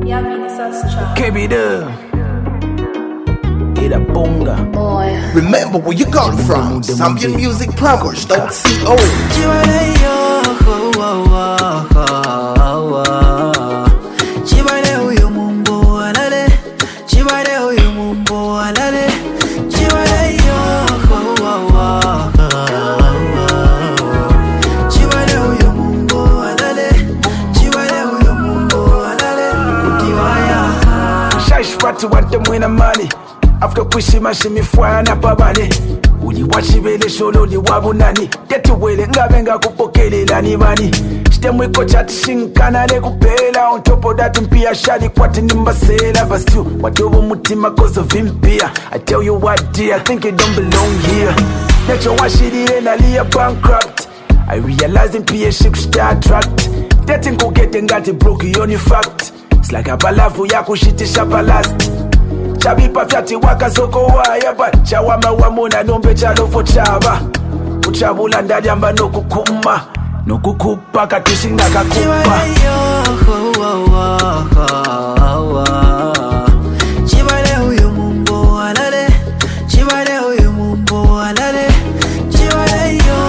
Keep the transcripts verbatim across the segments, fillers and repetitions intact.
K B Dub, Ida Bunga. Remember where you come from. Zambian Music Plumbers, don't see old. Watu wante mwena mani after kushima shimifwana pabane uli wachibele sholo li wabunani tetu wele ngabe nga kupokelela ni mani shite mwiko chati shinkana le kupela on top of that mpia shadi kwati nimbasela but still watobo mutima cause of impia. I tell you what dear, I think you don't belong here. Nacho washidile na liya bankrupt. I realize impia ship start tracked. Tetin kukete ngati broke yoni fact. It's like a balavu ya kushitisha balast. Chabipa fyati waka soko waya but chawama wamuna nombe chalofo chaba. Uchabula ndali amba no kukuma no kukupa katishinga kakupa. Chibale huyu mumbo alale, chibale huyu mumbo alale, chibale yo.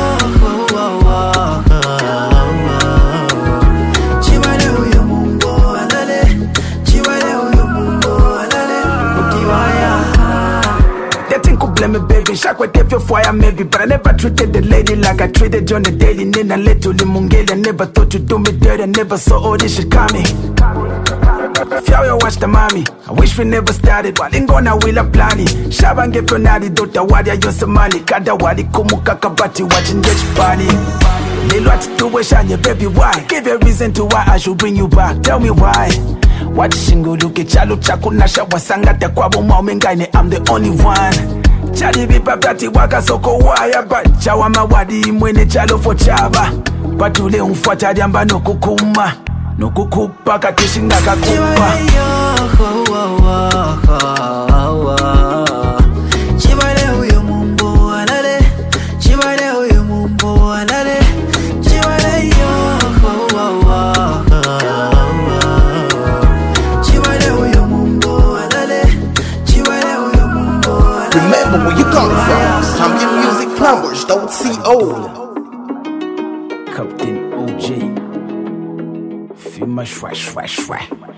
Let me baby, shock what if you fire maybe. But I never treated the lady like I treated John the Daily. Nina little limungeli, I never thought you'd do me dirty. I never saw all this shit coming. Fyawe watch the mommy, I wish we never started. Walingona wila plani Shabange fronadi dota wadi ya yosemani. Kada wadi kumuka kabati watching this body. Lilo atituwe shanye baby why. Give a reason to why I should bring you back. Tell me why. Wati shingo luke chalo chakunasha wasangata kwa boma umengaine. I'm the only one. Chali bipa vyati waka soko waya but chawama wadi mwene chalo fo chaba. Patule umfuata diamba no kukuma no kukupa katishinga kakupa. Chibale huyu mumbo alale, chibale huyu mumbo alale, chibale yo. Chibale huyu mumbo alale, chibale huyu mumbo alale. Remember where you come from. Zambian Music Plumbers, don't see old. Captain O J. Fima shwa shwa shwa.